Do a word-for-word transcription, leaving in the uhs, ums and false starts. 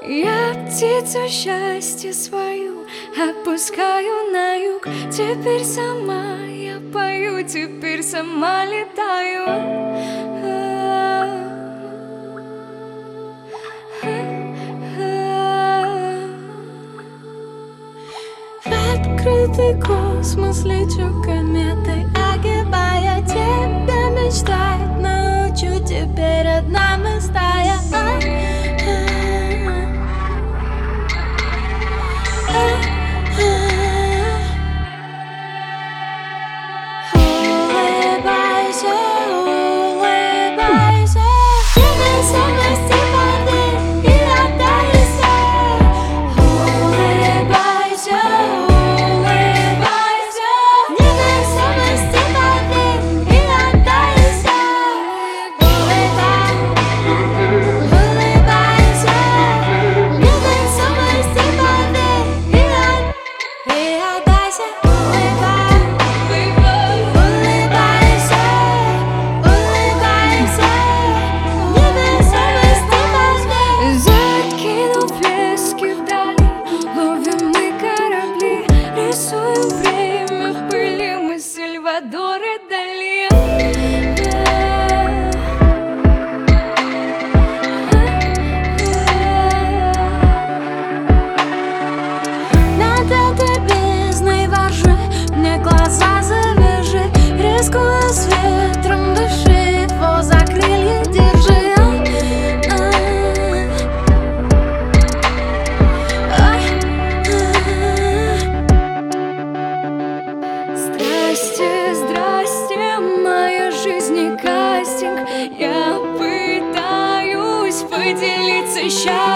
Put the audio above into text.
Я птицу счастья свою отпускаю на юг. Теперь сама я пою, теперь сама летаю. В открытый космос лечу кометой, огибая тебя, мечтать научу. Теперь одна мы стая. Улыбайся, улыбайся, невесомости воды и отдайся. Улыбайся, улыбайся, невесомости воды и отдайся. Улыбайся, улыбайся, невесомости воды и отдайся. Рисуем время в пыли, мы Сальвадор и Дали. Над этой бездной воржи, мне глаза завяжи, рискуя с ветром дыши, его за крылья держи. Здрасте, здрасте, моя жизнь не кастинг. Я пытаюсь поделиться счастьем.